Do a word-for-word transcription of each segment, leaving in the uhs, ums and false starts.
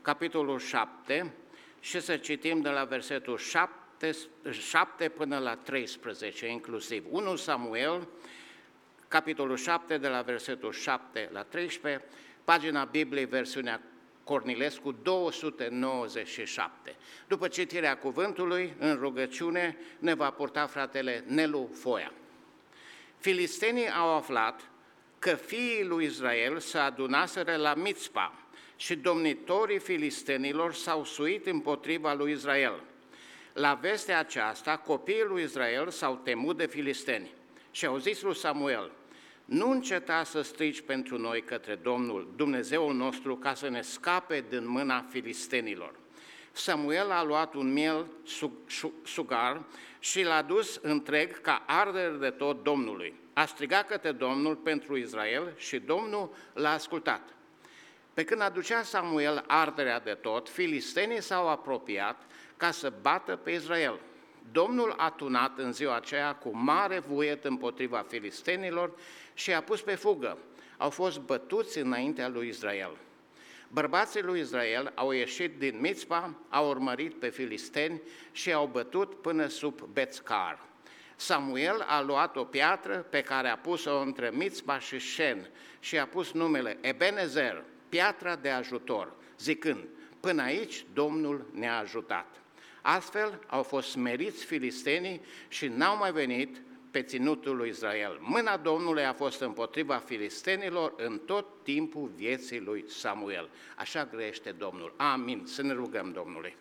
capitolul șapte, și să citim de la versetul șapte până la treisprezece inclusiv. unu Samuel, capitolul șapte, de la versetul șapte la treisprezece, pagina Bibliei, versiunea Cornilescu, două sute nouăzeci și șapte. După citirea cuvântului, în rugăciune, ne va purta fratele Nelu Foia. Filistenii au aflat că fiii lui Israel se adunaseră la Mițpa și domnitorii filistenilor s-au suit împotriva lui Israel. La vestea aceasta, copiii lui Israel s-au temut de filisteni și au zis lui Samuel: nu înceta să strigi pentru noi către Domnul, Dumnezeul nostru, ca să ne scape din mâna filistenilor. Samuel a luat un miel sugar și l-a dus întreg ca ardere de tot Domnului. A strigat către Domnul pentru Israel și Domnul l-a ascultat. Pe când aducea Samuel arderea de tot, filistenii s-au apropiat ca să bată pe Israel. Domnul a tunat în ziua aceea cu mare vuiet împotriva filistenilor și i-a pus pe fugă. Au fost bătuți înaintea lui Israel. Bărbații lui Israel au ieșit din Mițpa, au urmărit pe filisteni și au bătut până sub Bețcar. Samuel a luat o piatră pe care a pus-o între Mițpa și Șen și a pus numele Ebenezer, piatra de ajutor, zicând: până aici Domnul ne-a ajutat. Astfel au fost smeriți filistenii și n-au mai venit pe ținutul lui Israel. Mâna Domnului a fost împotriva filistenilor în tot timpul vieții lui Samuel. Așa grăiește Domnul. Amin. Să ne rugăm Domnului.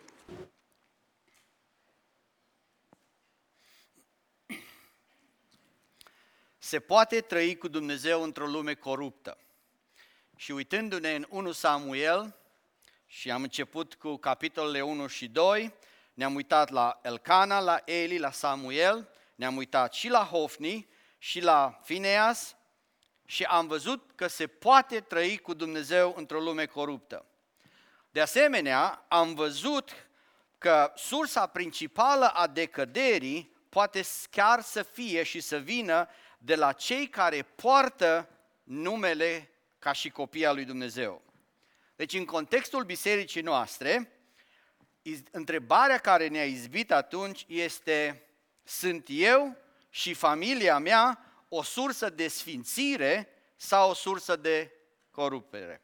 Se poate trăi cu Dumnezeu într-o lume coruptă. Și uitându-ne în unu Samuel, și am început cu capitolele unu și doi, ne-am uitat la Elcana, la Eli, la Samuel, ne-am uitat și la Hofni și la Fineas și am văzut că se poate trăi cu Dumnezeu într-o lume coruptă. De asemenea, am văzut că sursa principală a decăderii poate chiar să fie și să vină de la cei care poartă numele ca și copii al lui Dumnezeu. Deci, în contextul bisericii noastre, întrebarea care ne-a izbit atunci este: sunt eu și familia mea o sursă de sfințire sau o sursă de corupere?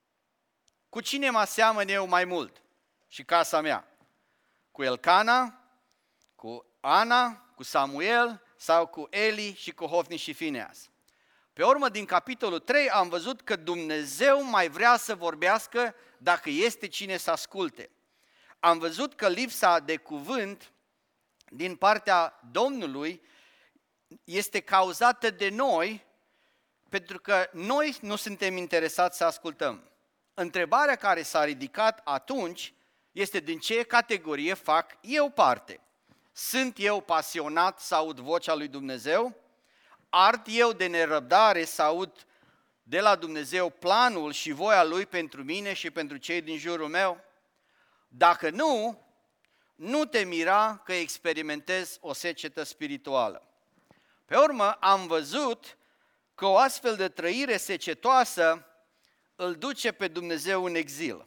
Cu cine mă aseamăn eu mai mult și casa mea? Cu Elcana, cu Ana, cu Samuel sau cu Eli și cu Hofni și Fineas? Pe urmă, din capitolul trei, am văzut că Dumnezeu mai vrea să vorbească dacă este cine să asculte. Am văzut că lipsa de cuvânt din partea Domnului este cauzată de noi, pentru că noi nu suntem interesați să ascultăm. Întrebarea care s-a ridicat atunci este: din ce categorie fac eu parte? Sunt eu pasionat să aud vocea lui Dumnezeu? Ard eu de nerăbdare să aud de la Dumnezeu planul și voia Lui pentru mine și pentru cei din jurul meu? Dacă nu, nu te mira că experimentezi o secetă spirituală. Pe urmă, am văzut că o astfel de trăire secetoasă îl duce pe Dumnezeu în exil.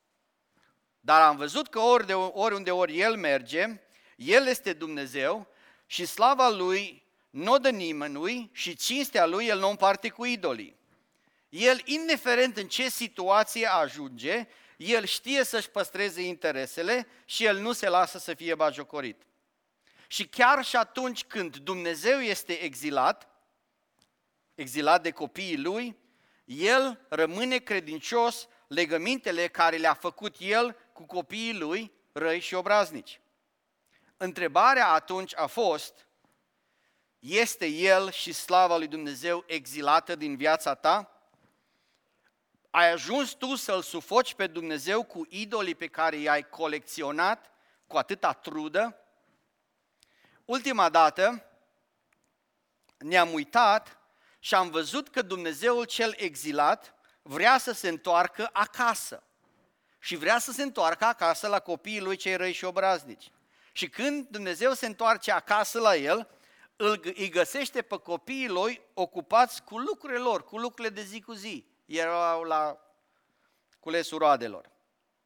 Dar am văzut că ori de, oriunde ori El merge, El este Dumnezeu și slava Lui nu dă nimănui și cinstea Lui El nu împarte cu idolii. El, indiferent în ce situație ajunge, El știe să-și păstreze interesele și El nu se lasă să fie batjocorit. Și chiar și atunci când Dumnezeu este exilat, exilat de copiii Lui, El rămâne credincios legămintele care le-a făcut El cu copiii Lui răi și obraznici. Întrebarea atunci a fost: este El și slava lui Dumnezeu exilată din viața ta? Ai ajuns tu să-L sufoci pe Dumnezeu cu idolii pe care i-ai colecționat cu atâta trudă? Ultima dată ne-am uitat și am văzut că Dumnezeul cel exilat vrea să se întoarcă acasă. Și vrea să se întoarcă acasă la copiii Lui cei răi și obraznici. Și când Dumnezeu se întoarce acasă la El, îi găsește pe copiii Lui ocupați cu lucrurile lor, cu lucrurile de zi cu zi. Erau la culesul roadelor.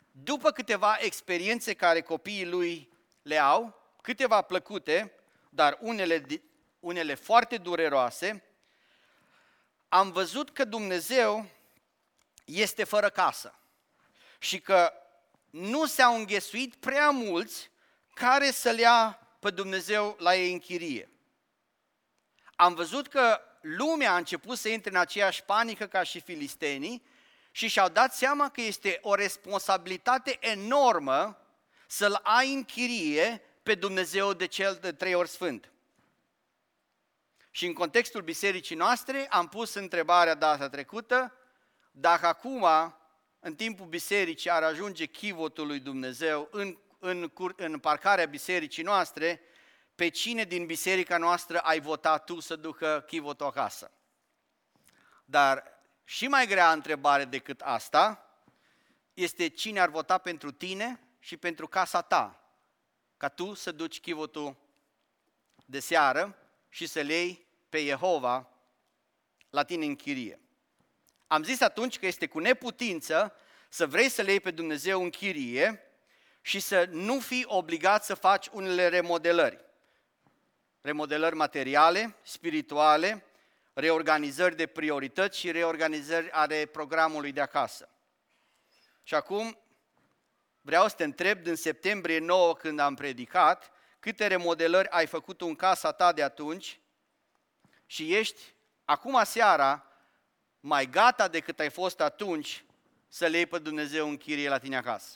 după câteva experiențe care copiii lui le au, câteva plăcute, dar unele, unele foarte dureroase, am văzut că Dumnezeu este fără casă și că nu s-au înghesuit prea mulți care să-L ia pe Dumnezeu la ei în chirie. Am văzut că lumea a început să intre în aceeași panică ca și filistenii și și-au dat seama că este o responsabilitate enormă să-L ai în chirie pe Dumnezeu de cel de trei ori sfânt. Și în contextul bisericii noastre am pus întrebarea data trecută, dacă acum, în timpul bisericii, ar ajunge chivotul lui Dumnezeu în, în, în parcarea bisericii noastre, pe cine din biserica noastră ai votat tu să ducă chivotul acasă? Dar și mai grea întrebare decât asta este cine ar vota pentru tine și pentru casa ta, ca tu să duci chivotul de seară și să-L iei pe Jehova la tine în chirie. Am zis atunci că este cu neputință să vrei să-L iei pe Dumnezeu în chirie și să nu fii obligat să faci unele remodelări. Remodelări materiale, spirituale, reorganizări de priorități și reorganizări ale programului de acasă. Și acum vreau să te întreb, din septembrie nouă când am predicat, câte remodelări ai făcut în casa ta de atunci și ești acum seara mai gata decât ai fost atunci să-L iei pe Dumnezeu în chirie la tine acasă.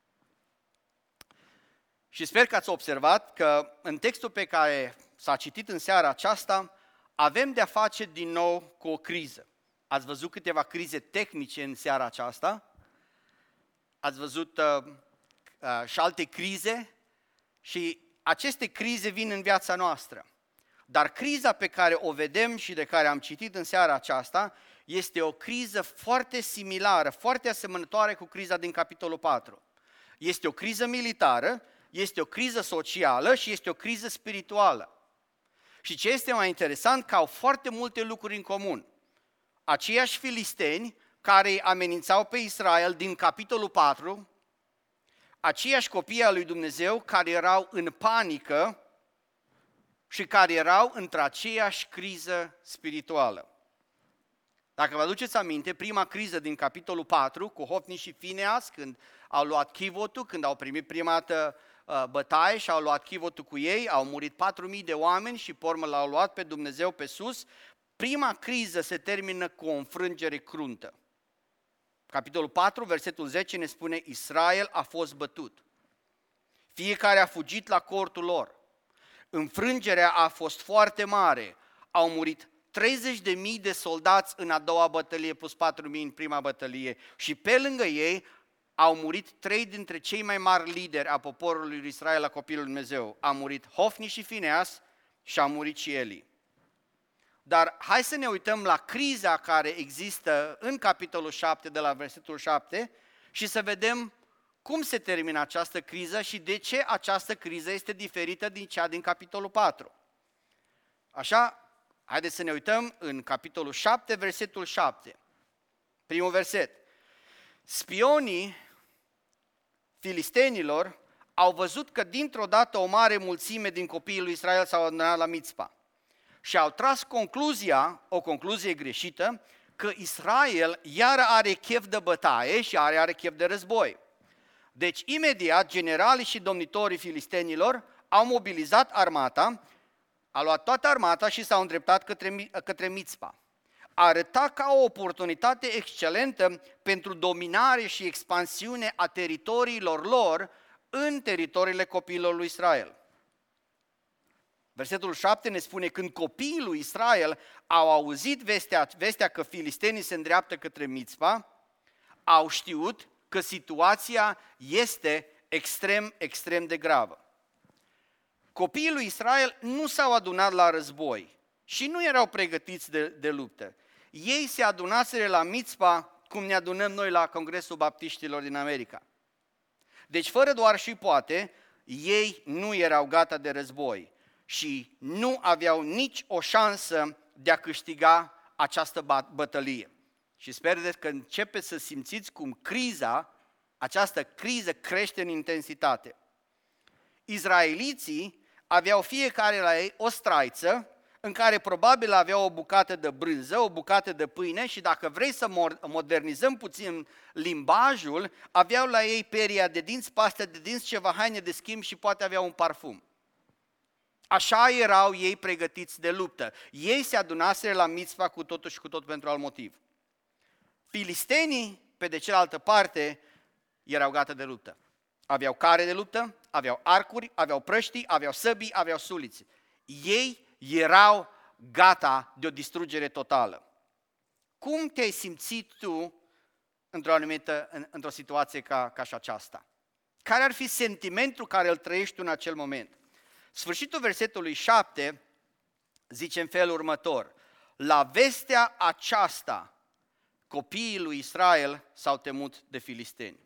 Și sper că ați observat că în textul pe care s-a citit în seara aceasta, avem de-a face din nou cu o criză. Ați văzut câteva crize tehnice în seara aceasta, ați văzut uh, uh, și alte crize și aceste crize vin în viața noastră. Dar criza pe care o vedem și de care am citit în seara aceasta este o criză foarte similară, foarte asemănătoare cu criza din capitolul patru. Este o criză militară, este o criză socială și este o criză spirituală. Și ce este mai interesant, că au foarte multe lucruri în comun. Aceiași filisteni care îi amenințau pe Israel din capitolul patru, aceiași copii al lui Dumnezeu care erau în panică și care erau într aceeași criză spirituală. Dacă vă aduceți aminte, prima criză din capitolul patru, cu Hofni și Fineas, când au luat chivotul, când au primit prima dată uh, bătaie și au luat chivotul cu ei, au murit patru mii de oameni și pe urmă l-au luat pe Dumnezeu pe sus, prima criză se termină cu o înfrângere cruntă. Capitolul patru, versetul zece ne spune, Israel a fost bătut. Fiecare a fugit la cortul lor. Înfrângerea a fost foarte mare. Au murit treizeci de mii de soldați în a doua bătălie plus patru mii în prima bătălie și pe lângă ei au murit trei dintre cei mai mari lideri a poporului lui Israel, a copilului Dumnezeu. A murit Hofni și Fineas și a murit și Eli. Dar hai să ne uităm la criza care există în capitolul șapte, de la versetul șapte, și să vedem cum se termină această criză și de ce această criză este diferită din cea din capitolul patru. Așa, haideți să ne uităm în capitolul șapte, versetul șapte. Primul verset. Spionii filistenilor au văzut că dintr-o dată o mare mulțime din copiii lui Israel s-au adunat la Mitzpa și au tras concluzia, o concluzie greșită, că Israel iar are chef de bătaie și are, are chef de război. Deci, imediat, generalii și domnitorii filistenilor au mobilizat armata, a luat toată armata și s-au îndreptat către, către Mitzpa. Arăta ca o oportunitate excelentă pentru dominare și expansiune a teritoriilor lor în teritoriile copiilor lui Israel. Versetul șapte ne spune, când copiii lui Israel au auzit vestea, vestea că filistenii se îndreaptă către Mitzpa, au știut că situația este extrem, extrem de gravă. Copiii lui Israel nu s-au adunat la război și nu erau pregătiți de, de luptă. Ei se adunaseră la Mitzpa cum ne adunăm noi la Congresul Baptiștilor din America. Deci, fără doar și poate, ei nu erau gata de război și nu aveau nici o șansă de a câștiga această bătălie. Și sper că începeți să simțiți cum criza Această criză crește în intensitate. Izraeliții aveau fiecare la ei o straiță în care probabil aveau o bucată de brânză, o bucată de pâine și dacă vrei să modernizăm puțin limbajul, aveau la ei peria de dinți, pastă de dinți, ceva haine de schimb și poate aveau un parfum. Așa erau ei pregătiți de luptă. Ei se adunaseră la mitzva cu totul și cu tot pentru alt motiv. Filistenii, pe de cealaltă parte, erau gata de luptă. Aveau care de luptă, aveau arcuri, aveau prăștii, aveau săbii, aveau suliți. Ei erau gata de o distrugere totală. Cum te-ai simțit tu într-o anumită, în, într-o situație ca, ca și aceasta? Care ar fi sentimentul care îl trăiești tu în acel moment? Sfârșitul versetului șapte zice în felul următor: la vestea aceasta, copiii lui Israel s-au temut de filisteni.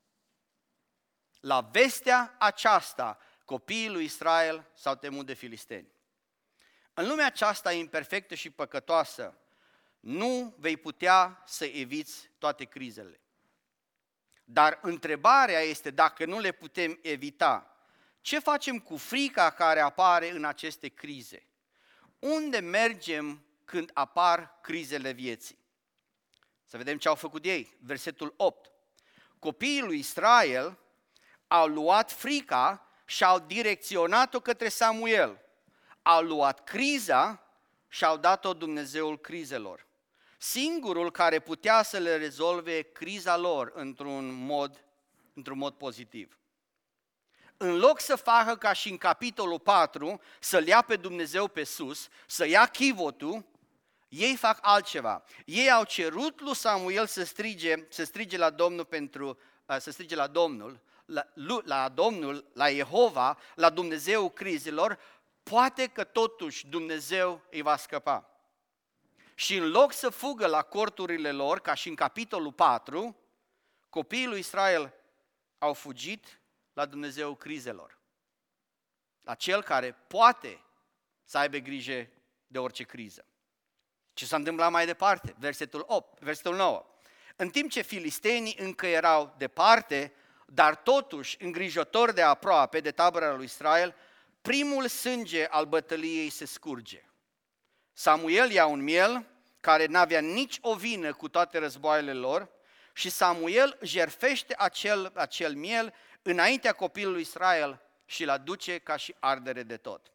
La vestea aceasta, copiii lui Israel s-au temut de filisteni. În lumea aceasta imperfectă și păcătoasă, nu vei putea să eviți toate crizele. Dar întrebarea este, dacă nu le putem evita, ce facem cu frica care apare în aceste crize? Unde mergem când apar crizele vieții? Să vedem ce au făcut ei. Versetul opt. Copiii lui Israel au luat frica și au direcționat-o către Samuel. Au luat criza și au dat-o Dumnezeul crizelor. Singurul care putea să le rezolve criza lor într-un mod, într-un mod pozitiv. În loc să facă ca și în capitolul patru, să-L ia pe Dumnezeu pe sus, să ia chivotul, ei fac altceva. Ei au cerut lui Samuel să strige, să strige la Domnul pentru, să strige la Domnul, la, la Domnul, la Jehova, la Dumnezeu crizelor, poate că totuși Dumnezeu îi va scăpa. Și în loc să fugă la corturile lor, ca și în capitolul patru, copiii lui Israel au fugit la Dumnezeu crizelor. La Cel care poate să aibă grijă de orice criză. Ce s-a întâmplat mai departe? Versetul opt, versetul nouă. În timp ce filistenii încă erau departe, dar totuși îngrijători de aproape de tabăra lui Israel, primul sânge al bătăliei se scurge. Samuel ia un miel care n-avea nici o vină cu toate războaiele lor și Samuel jertfește acel, acel miel înaintea copilului Israel și îl aduce ca și ardere de tot.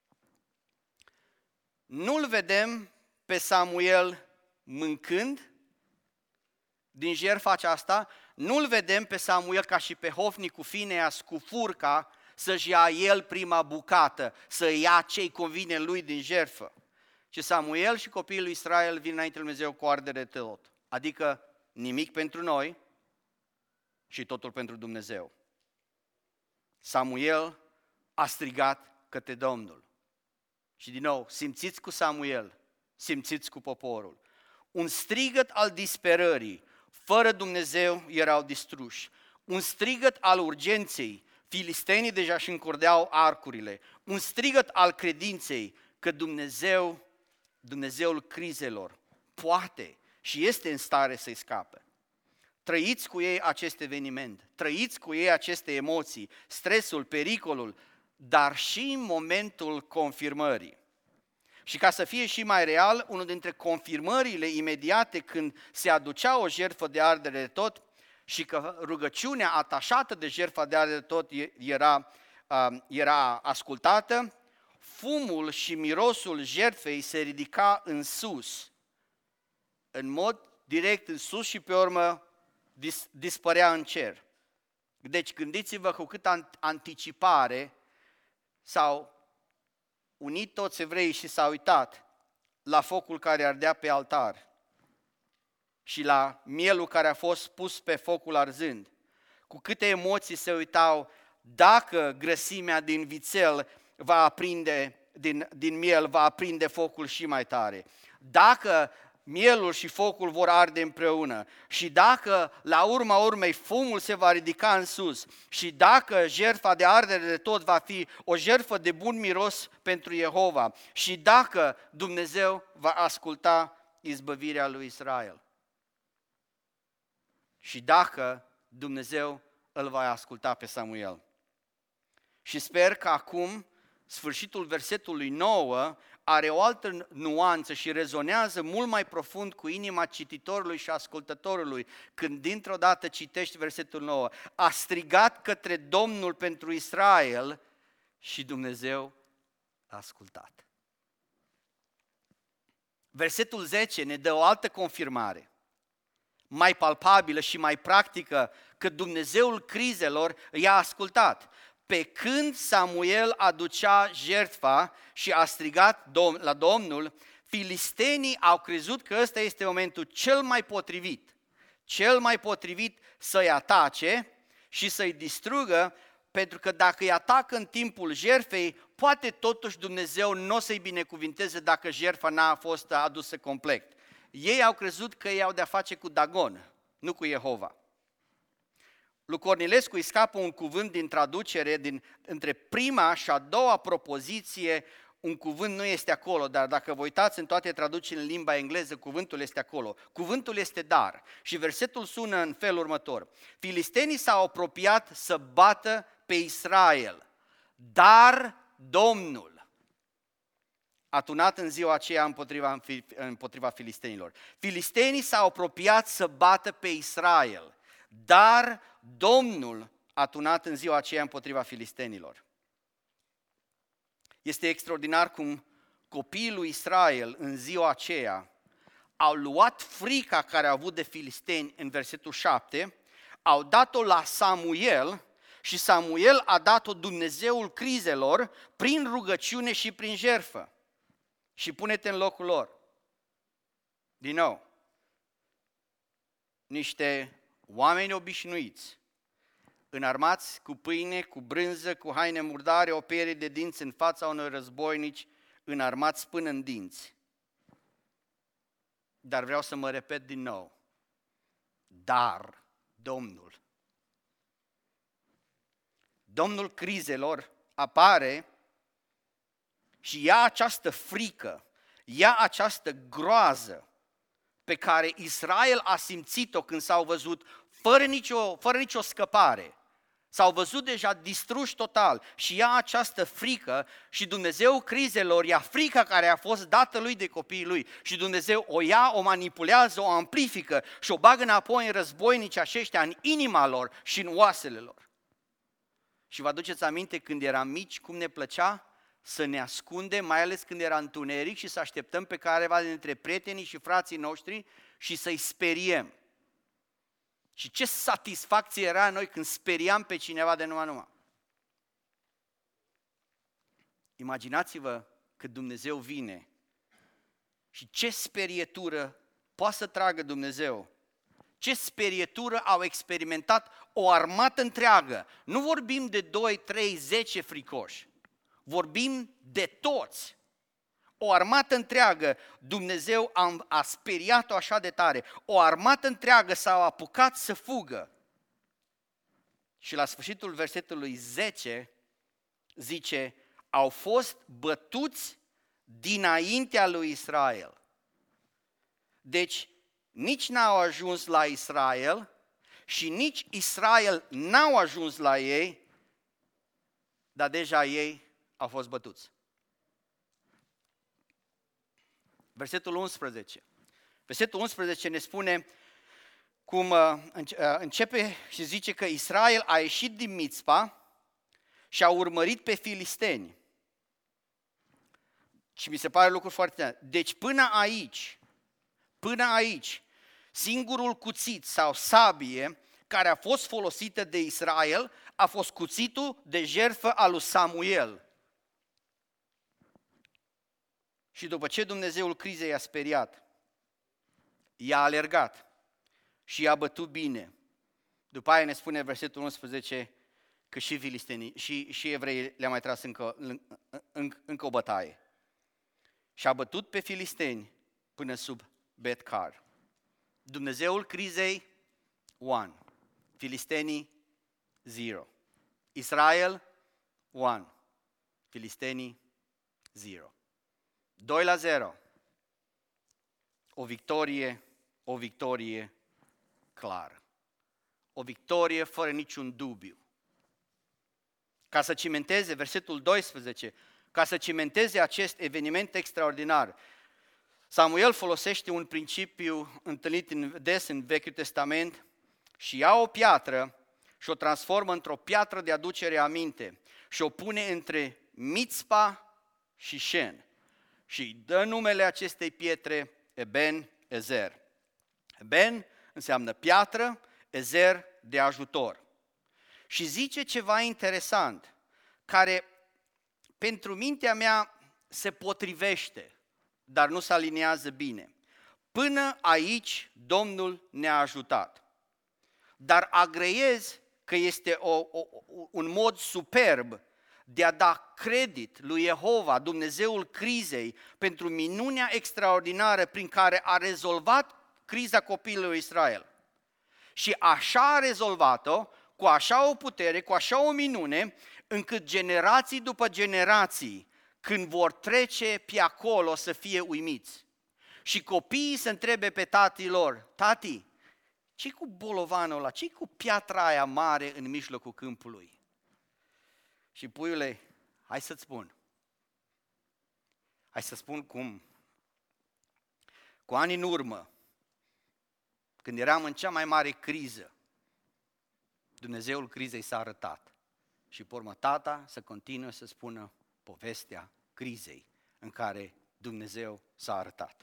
Nu-l vedem pe Samuel mâncând din jertfa aceasta, nu-l vedem pe Samuel ca și pe Hofni cu Fineas cu furca să-și ia el prima bucată, să ia ce-i convine lui din jertfă. Și Samuel și copiii lui Israel vin înainte lui Dumnezeu cu ardere de tot. Adică nimic pentru noi și totul pentru Dumnezeu. Samuel a strigat către Domnul. Și din nou, simțiți cu Samuel, simțiți cu poporul. Un strigăt al disperării, fără Dumnezeu erau distruși. Un strigăt al urgenței, filistenii deja își încurdeau arcurile. Un strigăt al credinței că Dumnezeu, Dumnezeul crizelor, poate și este în stare să-i scape. Trăiți cu ei acest eveniment, trăiți cu ei aceste emoții, stresul, pericolul, dar și în momentul confirmării. Și ca să fie și mai real, unul dintre confirmările imediate când se aducea o jertfă de ardere de tot și că rugăciunea atașată de jertfa de ardere de tot era, era ascultată, fumul și mirosul jertfei se ridica în sus, în mod direct în sus și pe urmă dis, dispărea în cer. Deci gândiți-vă cu câtă anticipare s-au unit toți evreii și s-au uitat la focul care ardea pe altar și la mielul care a fost pus pe focul arzând. Cu câte emoții se uitau dacă grăsimea din vițel va aprinde, din, din miel va aprinde focul și mai tare. Dacă mielul și focul vor arde împreună și dacă la urma urmei fumul se va ridica în sus și dacă jertfa de ardere de tot va fi o jertfă de bun miros pentru Jehova și dacă Dumnezeu va asculta izbăvirea lui Israel. Și dacă Dumnezeu îl va asculta pe Samuel. Și sper că acum, sfârșitul versetului nouă, are o altă nuanță și rezonează mult mai profund cu inima cititorului și ascultătorului, când dintr-o dată citești versetul nouă. A strigat către Domnul pentru Israel și Dumnezeu a ascultat. Versetul zece ne dă o altă confirmare, mai palpabilă și mai practică, că Dumnezeul crizelor i-a ascultat. Pe când Samuel aducea jertfa și a strigat la Domnul, filistenii au crezut că ăsta este momentul cel mai potrivit, cel mai potrivit să-i atace și să-i distrugă, pentru că dacă îi atacă în timpul jertfei, poate totuși Dumnezeu nu o să-i binecuvinteze dacă jertfa n-a fost adusă complet. Ei au crezut că ei au de-a face cu Dagon, nu cu Jehova. Lui Cornilescu îi scapă un cuvânt din traducere, din, între prima și a doua propoziție, un cuvânt nu este acolo, dar dacă vă uitați în toate traducerile în limba engleză, cuvântul este acolo. Cuvântul este dar și versetul sună în felul următor. Filistenii s-au apropiat să bată pe Israel, dar Domnul a tunat în ziua aceea împotriva, împotriva filistenilor. Filistenii s-au apropiat să bată pe Israel, dar Domnul a tunat în ziua aceea împotriva filistenilor. Este extraordinar cum copiii lui Israel în ziua aceea au luat frica care au avut de filisteni în versetul șapte, au dat-o la Samuel și Samuel a dat-o Dumnezeul crizelor prin rugăciune și prin jertfă. Și pune-te în locul lor. Din nou, niște oameni obișnuiți, înarmați cu pâine, cu brânză, cu haine murdare, o perie de dinți în fața unor războinici, înarmați până în dinți. Dar vreau să mă repet din nou. Dar Domnul. Domnul crizelor apare și ia această frică, ia această groază pe care Israel a simțit-o când s-au văzut fără nicio, fără nicio scăpare. S-au văzut deja distruși total și ia această frică și Dumnezeu crizelor ia frica care a fost dată lui de copiii lui și Dumnezeu o ia, o manipulează, o amplifică și o bagă înapoi în războinici aceștia, în inima lor și în oasele lor. Și vă aduceți aminte când eram mici cum ne plăcea să ne ascundem, mai ales când era întuneric și să așteptăm pe careva dintre prietenii și frații noștri și să-i speriem. Și ce satisfacție era noi când speriam pe cineva de numai numai. Imaginați-vă că Dumnezeu vine și ce sperietură poate să tragă Dumnezeu. Ce sperietură au experimentat o armată întreagă. Nu vorbim de doi, trei, zece fricoși. Vorbim de toți. O armată întreagă, Dumnezeu a, a speriat-o așa de tare. O armată întreagă s-au apucat să fugă. Și la sfârșitul versetului zece zice, au fost bătuți dinaintea lui Israel. Deci nici n-au ajuns la Israel și nici Israel n-au ajuns la ei, dar deja ei au fost bătuți. Versetul unsprezece. Versetul unsprezece ne spune cum începe și zice că Israel a ieșit din Mițpa și a urmărit pe filisteni. Și mi se pare lucru foarte tare. Deci până aici, până aici, singurul cuțit sau sabie care a fost folosită de Israel a fost cuțitul de jertfă al lui Samuel. Și după ce Dumnezeul crizei i-a speriat, i-a alergat și i-a bătut bine. După aia ne spune versetul unsprezece că și filistenii și, și evreii le-a mai tras încă, încă, încă o bătaie. Și a bătut pe filisteni până sub Bet-Car. Dumnezeul crizei, one. Filistenii, zero. Israel, one. Filistenii, zero. doi la zero. O victorie, o victorie clară. o victorie fără niciun dubiu. Ca să cimenteze, versetul doisprezece, ca să cimenteze acest eveniment extraordinar, Samuel folosește un principiu întâlnit în, des în Vechiul Testament și ia o piatră și o transformă într-o piatră de aducere aminte și o pune între Mitzpa și Shen și îi dă numele acestei pietre Eben Ezer. Eben înseamnă piatră, Ezer de ajutor. Și zice ceva interesant, care pentru mintea mea se potrivește, dar nu se aliniază bine. Până aici Domnul ne-a ajutat. Dar agreiez că este o, o, un mod superb de a da credit lui Jehova, Dumnezeul crizei, pentru minunea extraordinară prin care a rezolvat criza copiilor Israel. Și așa a rezolvat-o, cu așa o putere, cu așa o minune, încât generații după generații, când vor trece pe acolo, să fie uimiți. Și copiii să întrebe pe tatii lor: tati, ce-i cu bolovanul ăla, ce-i cu piatra aia mare în mijlocul câmpului? Și puiule, hai să-ți spun, hai să spun cum, cu ani în urmă, când eram în cea mai mare criză, Dumnezeul crizei s-a arătat. Și pe urmă tata să continuă să spună povestea crizei în care Dumnezeu s-a arătat.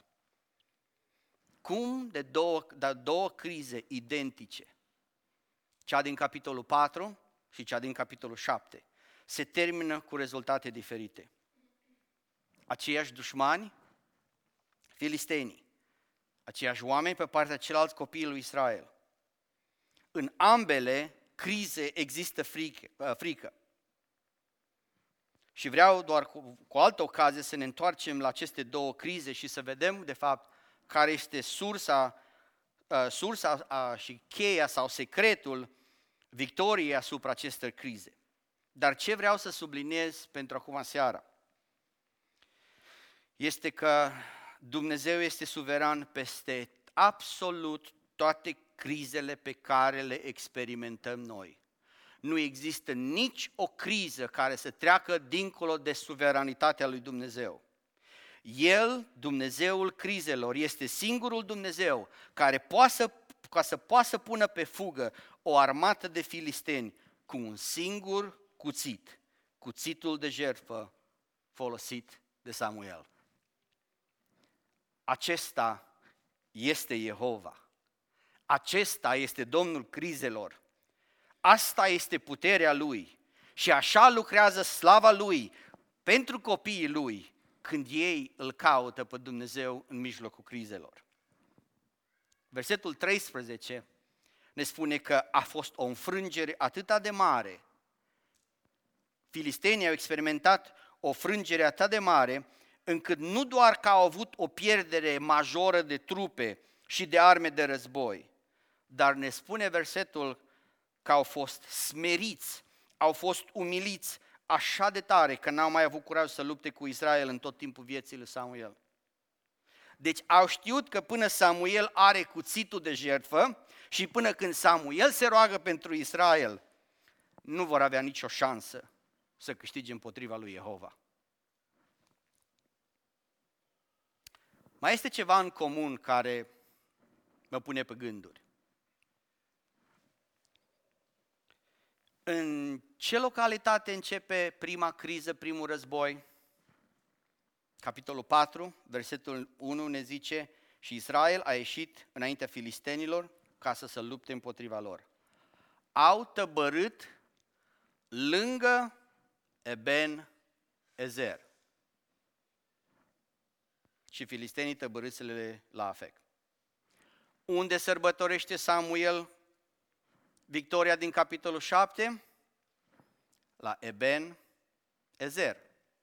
Cum de două, de două crize identice, cea din capitolul patru și cea din capitolul șapte, se termină cu rezultate diferite. Aceiași dușmani, filistenii, aceiași oameni pe partea celălalt copiii lui Israel. În ambele crize există frică. frică. Și vreau doar cu, cu altă ocazie să ne întoarcem la aceste două crize și să vedem de fapt care este sursa, uh, sursa uh, și cheia sau secretul victoriei asupra acestor crize. Dar ce vreau să subliniez pentru acum seara este că Dumnezeu este suveran peste absolut toate crizele pe care le experimentăm noi. Nu există nici o criză care să treacă dincolo de suveranitatea lui Dumnezeu. El, Dumnezeul crizelor, este singurul Dumnezeu care poate să, ca să poată să pună pe fugă o armată de filisteni cu un singur cuțit, cuțitul de jertfă folosit de Samuel. Acesta este Jehova. Acesta este Domnul crizelor. Asta este puterea Lui și așa lucrează slava Lui pentru copiii Lui când ei îl caută pe Dumnezeu în mijlocul crizelor. Versetul treisprezece ne spune că a fost o înfrângere atât de mare. Filistenii au experimentat o frângere atât de mare încât nu doar că au avut o pierdere majoră de trupe și de arme de război, dar ne spune versetul că au fost smeriți, au fost umiliți așa de tare că n-au mai avut curaj să lupte cu Israel în tot timpul vieții lui Samuel. Deci au știut că până Samuel are cuțitul de jertfă și până când Samuel se roagă pentru Israel, nu vor avea nicio șansă să câștige împotriva lui Jehova. Mai este ceva în comun care mă pune pe gânduri. În ce localitate începe prima criză, primul război? Capitolul patru, versetul unu ne zice: și Israel a ieșit înaintea filistenilor ca să se lupte împotriva lor. Au tăbărât lângă Eben Ezer. Și filistenii tăbărâsele la Afec. Unde sărbătorește Samuel victoria din capitolul șapte? La Eben Ezer.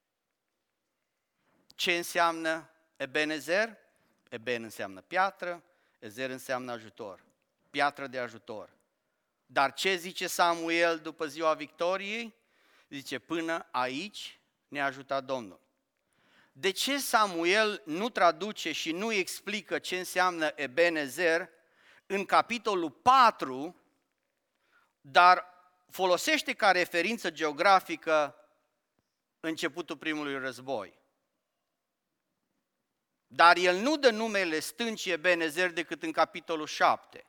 Ce înseamnă Eben Ezer? Eben înseamnă piatră, Ezer înseamnă ajutor, piatră de ajutor. Dar ce zice Samuel după ziua victoriei? Zice: până aici ne-a ajutat Domnul. De ce Samuel nu traduce și nu explică ce înseamnă Eben Ezer în capitolul patru dar folosește ca referință geografică începutul primului război. Dar el nu dă numele stâncii Ebenezer decât în capitolul șapte.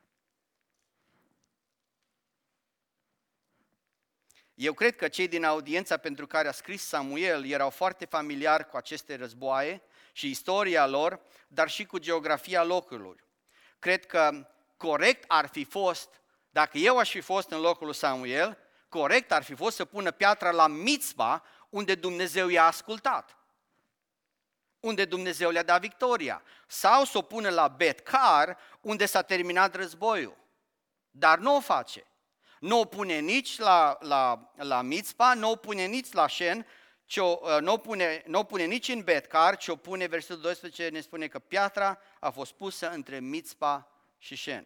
Eu cred că cei din audiența pentru care a scris Samuel erau foarte familiari cu aceste războaie și istoria lor, dar și cu geografia locurilor. Cred că corect ar fi fost, dacă eu aș fi fost în locul lui Samuel, corect ar fi fost să pună piatra la Mitzpa, unde Dumnezeu i-a ascultat, unde Dumnezeu le-a dat victoria, sau să o pună la Bet-Car, unde s-a terminat războiul. Dar nu o face. Nu o pune nici la, la, la Mitzpa, nu o pune nici la Shen, ci o, nu, o pune, nu o pune nici în Bet-Car, ci o pune, versetul doisprezece ne spune că piatra a fost pusă între Mitzpa și Shen.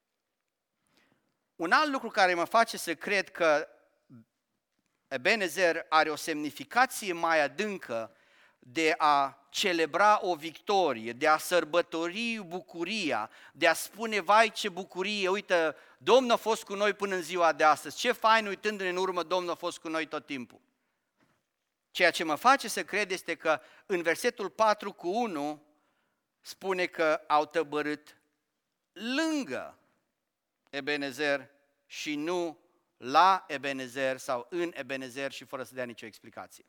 Un alt lucru care mă face să cred că Ebenezer are o semnificație mai adâncă de a celebra o victorie, de a sărbători bucuria, de a spune, vai ce bucurie, uite, Domnul a fost cu noi până în ziua de astăzi, ce fain uitându-ne în urmă, Domnul a fost cu noi tot timpul. Ceea ce mă face să cred este că în versetul patru cu unu spune că au tăbărât lângă Ebenezer și nu la Ebenezer sau în Ebenezer și fără să dea nicio explicație.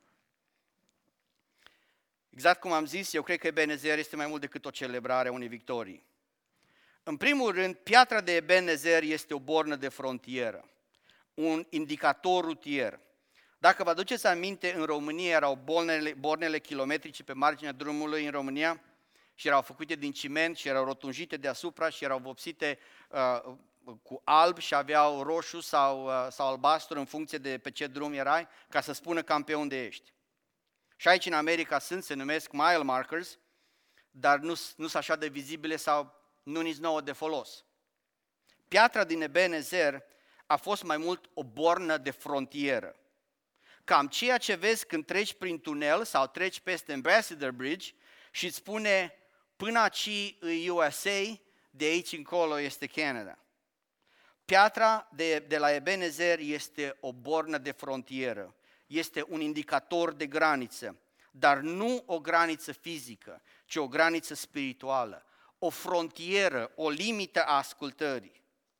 Exact cum am zis, eu cred că Ebenezer este mai mult decât o celebrare a unei victorii. În primul rând, piatra de Ebenezer este o bornă de frontieră, un indicator rutier. Dacă vă aduceți aminte, în România erau bornele, bornele kilometrice pe marginea drumului în România și erau făcute din ciment și erau rotunjite deasupra și erau vopsite uh, cu alb și aveau roșu sau, uh, sau albastru în funcție de pe ce drum erai, ca să spună cam pe unde ești. Și aici în America sunt, se numesc mile markers, dar nu sunt așa de vizibile sau nu nici nouă de folos. Piatra din Ebenezer a fost mai mult o bornă de frontieră. Cam ceea ce vezi când treci prin tunel sau treci peste Ambassador Bridge și îți spune până aici e U S A, de aici încolo este Canada. Piatra de, de la Ebenezer este o bornă de frontieră. Este un indicator de graniță, dar nu o graniță fizică, ci o graniță spirituală, o frontieră, o limită a ascultării.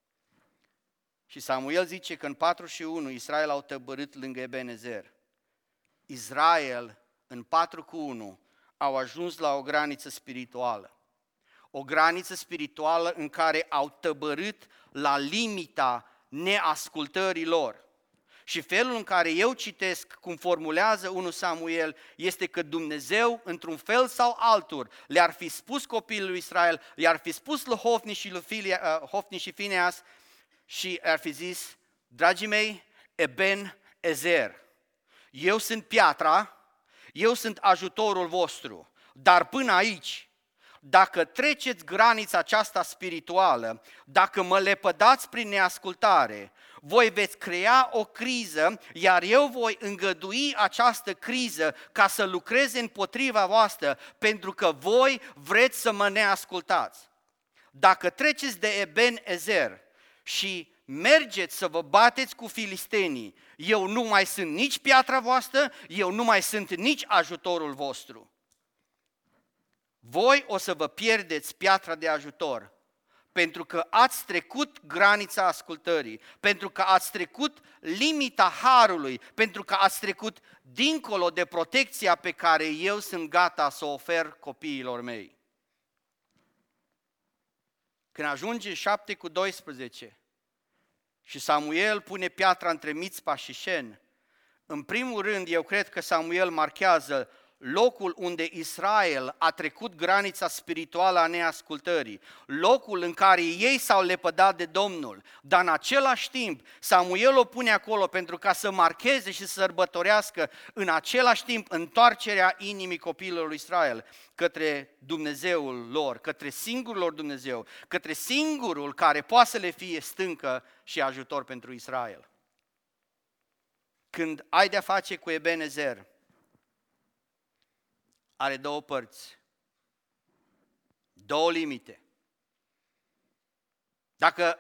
Și Samuel zice că în patru și unu Israel au tăbărât lângă Ebenezer. Israel în patru cu unu au ajuns la o graniță spirituală. O graniță spirituală în care au tăbărât la limita neascultării lor. Și felul în care eu citesc cum formulează unu Samuel este că Dumnezeu, într-un fel sau altul, le-ar fi spus copiilor lui Israel, le-ar fi spus lui Hofni și, lui Filia, uh, Hofni și Fineas și ar fi zis, dragii mei, Ebenezer, eu sunt piatra, eu sunt ajutorul vostru, dar până aici, dacă treceți granița aceasta spirituală, dacă mă lepădați prin neascultare, voi veți crea o criză, iar eu voi îngădui această criză ca să lucreze împotriva voastră, pentru că voi vreți să mă neascultați. Dacă treceți de Ebenezer și mergeți să vă bateți cu filistenii, eu nu mai sunt nici piatra voastră, eu nu mai sunt nici ajutorul vostru. Voi o să vă pierdeți piatra de ajutor, pentru că ați trecut granița ascultării, pentru că ați trecut limita harului, pentru că ați trecut dincolo de protecția pe care eu sunt gata să o ofer copiilor mei. Când ajunge șapte cu doisprezece și Samuel pune piatra între Mitzpa și Shen, în primul rând eu cred că Samuel marchează locul unde Israel a trecut granița spirituală a neascultării, locul în care ei s-au lepădat de Domnul, dar în același timp Samuel o pune acolo pentru ca să marcheze și să sărbătorească în același timp întoarcerea inimii copiilor lui Israel către Dumnezeul lor, către singurul lor Dumnezeu, către singurul care poate să le fie stâncă și ajutor pentru Israel. Când ai de-a face cu Ebenezer, are două părți, două limite. Dacă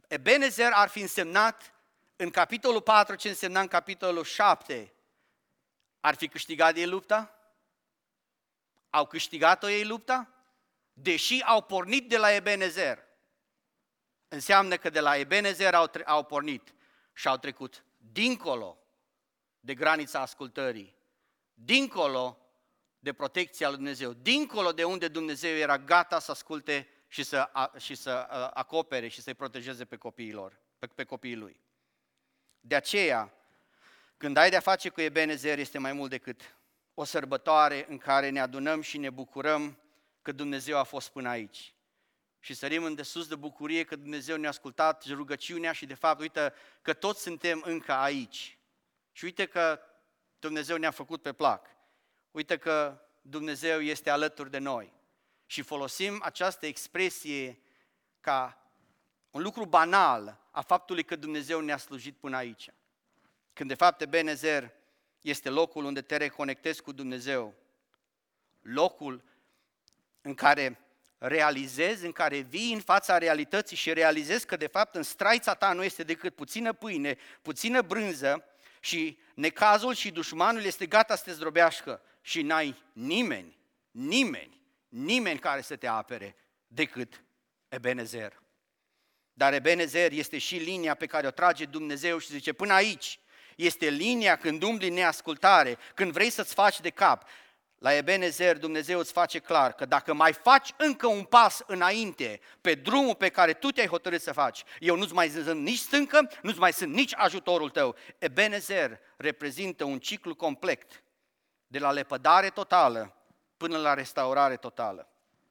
Ebenezer ar fi însemnat în capitolul patru ce însemna în capitolul șapte. Ar fi câștigat ei lupta? Au câștigat-o ei lupta? Deși au pornit de la Ebenezer. Înseamnă că de la Ebenezer au, tre- au pornit și au trecut dincolo de granița ascultării, dincolo de protecția lui Dumnezeu, dincolo de unde Dumnezeu era gata să asculte și să, a, și să a, acopere și să-i protejeze pe copiilor, pe, pe copiii lui. De aceea, când ai de-a face cu Ebenezer, este mai mult decât o sărbătoare în care ne adunăm și ne bucurăm că Dumnezeu a fost până aici. Și sărim în de sus de bucurie că Dumnezeu ne-a ascultat rugăciunea și de fapt, uite că toți suntem încă aici. Și uite că Dumnezeu ne-a făcut pe plac. Uite că Dumnezeu este alături de noi. Și folosim această expresie ca un lucru banal a faptului că Dumnezeu ne-a slujit până aici. Când de fapt Ebenezer este locul unde te reconectezi cu Dumnezeu. Locul în care realizezi, în care vii în fața realității și realizezi că de fapt în straița ta nu este decât puțină pâine, puțină brânză și necazul și dușmanul este gata să te zdrobească și n-ai nimeni, nimeni, nimeni care să te apere decât Ebenezer. Dar Ebenezer este și linia pe care o trage Dumnezeu și zice până aici. Este linia când umbli în neascultare, când vrei să-ți faci de cap. La Ebenezer Dumnezeu îți face clar că dacă mai faci încă un pas înainte pe drumul pe care tu te-ai hotărât să faci, eu nu-ți mai sunt nici stâncă, nu-ți mai sunt nici ajutorul tău. Ebenezer reprezintă un ciclu complet, de la lepădare totală până la restaurare totală.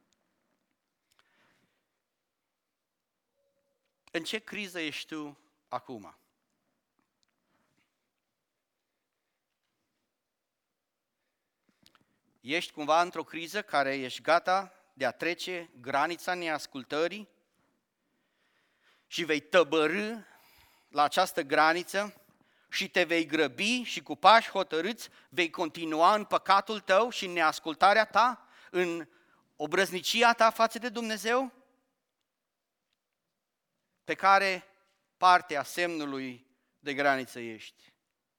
În ce criză ești tu acum? Ești cumva într-o criză care ești gata de a trece granița neascultării și vei tăbărî la această graniță și te vei grăbi și cu pași hotărâți vei continua în păcatul tău și în neascultarea ta, în obrăznicia ta față de Dumnezeu? Pe care parte a semnului de graniță ești?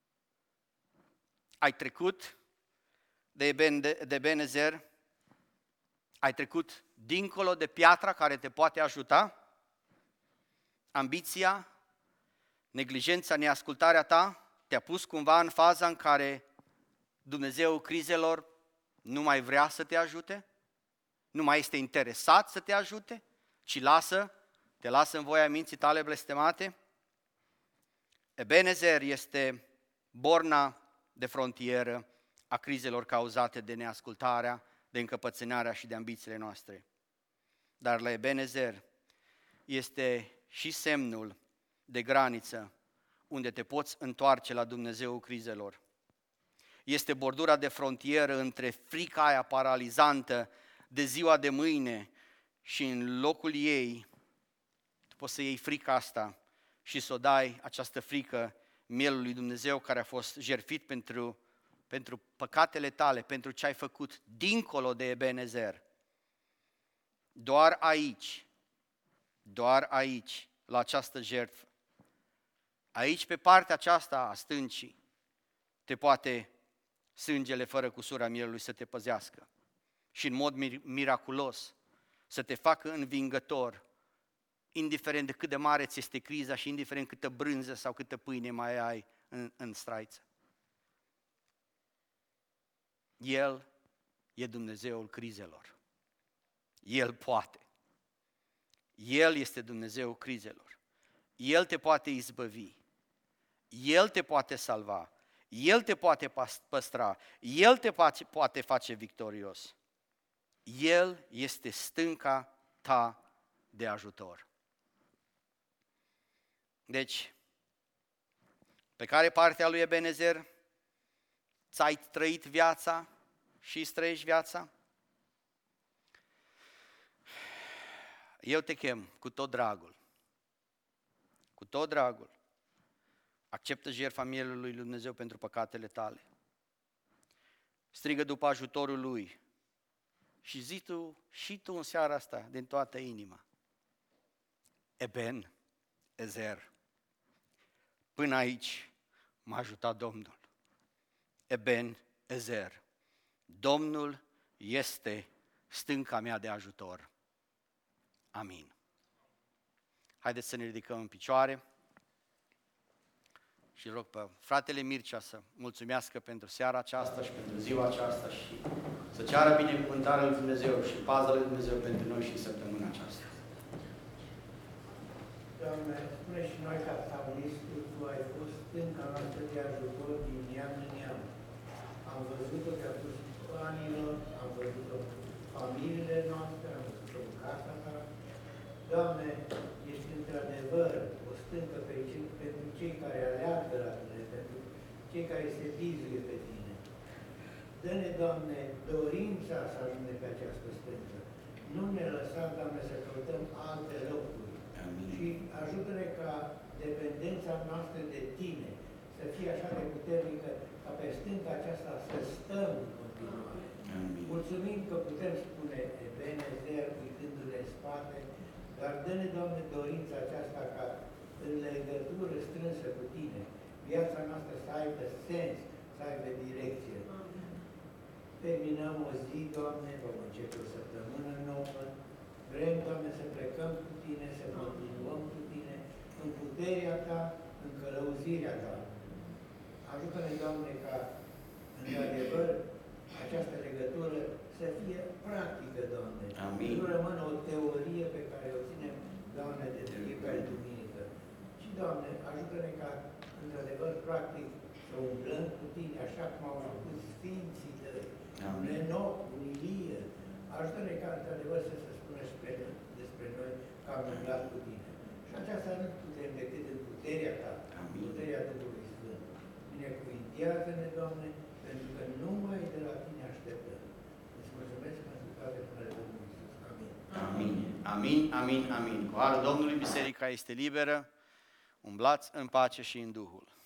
Ai trecut de Ebenezer, ai trecut dincolo de piatra care te poate ajuta, ambiția, neglijența, neascultarea ta te-a pus cumva în faza în care Dumnezeu crizelor nu mai vrea să te ajute, nu mai este interesat să te ajute, ci lasă, te lasă în voia minții tale blestemate. Ebenezer este borna de frontieră a crizelor cauzate de neascultarea, de încăpățânarea și de ambițiile noastre. Dar la Ebenezer este și semnul de graniță unde te poți întoarce la Dumnezeul crizelor. Este bordura de frontieră între frica aia paralizantă de ziua de mâine și în locul ei tu poți să iei frica asta și să o dai, această frică, mielului Dumnezeu care a fost jertfit pentru pentru păcatele tale, pentru ce ai făcut dincolo de Ebenezer. Doar aici, doar aici, la această jertfă, aici pe partea aceasta a stâncii, te poate sângele fără cusura mielului să te păzească și în mod miraculos să te facă învingător, indiferent de cât de mare ți este criza și indiferent câtă brânză sau câtă pâine mai ai în, în straiță. El e Dumnezeul crizelor. El poate. El este Dumnezeul crizelor. El te poate izbăvi. El te poate salva. El te poate păstra. El te poate face victorios. El este stânca ta de ajutor. Deci, pe care partea lui Ebenezer ți-ai trăit viața și îți trăiești viața? Eu te chem cu tot dragul, cu tot dragul, acceptă jertfa mielului lui Dumnezeu pentru păcatele tale. Strigă după ajutorul Lui și zi tu, și tu în seara asta, din toată inima: Eben, Ezer. Până aici m-a ajutat Domnul. Eben Ezer. Domnul este stânca mea de ajutor. Amin. Haideți să ne ridicăm în picioare și rog pe fratele Mircea să mulțumească pentru seara aceasta și pentru ziua aceasta și să ceară binecuvântarea lui Dumnezeu și paza lui Dumnezeu pentru noi și în săptămâna aceasta. Doamne, spune și noi ca psalmistul, Tu ai fost stânca noastră de ajutor din neam în neam. Am văzut-o de-a tuturor anilor, am văzut-o în familiile noastre, am văzut-o în casa Ta. Doamne, ești într-adevăr o stâncă pentru cei care aleargă la Tine, pentru cei care se bizuie pe Tine. Dă-ne, Doamne, dorința să ajungem pe această stâncă. Nu ne lăsa, Doamne, să căutăm alte locuri. Amin. Și ajută-ne ca dependența noastră de Tine să fie așa de puternică, ca pe stânca aceasta să stăm în continuare. Amin. Mulțumim că putem spune Ebenezer, uitându-ne în spate, dar dă-ne, Doamne, dorința aceasta ca în legătură strânsă cu Tine, viața noastră să aibă sens, să aibă direcție. Terminăm o zi, Doamne, vom începe o săptămână nouă. Vrem, Doamne, să plecăm cu Tine, să continuăm cu Tine, în puterea Ta, în călăuzirea Ta. Ajută-ne, Doamne, ca, într-adevăr, această legătură să fie practică, Doamne. Amin. Nu rămână o teorie pe care o ținem, Doamne, de fiecare duminică. Și, Doamne, ajută-ne ca, într-adevăr, practic, să umblăm cu Tine, așa cum au făcut Sfinții Tăi, un Enoch, un Ilie. Ajută-ne ca, într-adevăr, să se spună și pe, despre noi că am umblat cu Tine. Și aceasta nu putem decât în puterea Ta, în puterea Duhului Sfânt. Binecuvintează-ne, Doamne, pentru că numai de la Tine așteptăm. Îți mulțumesc pentru toate până de Domnul Iisus. Amin. Amin. Amin, amin, amin. Cu harul Domnului, biserica este liberă. Umblați în pace și în Duhul.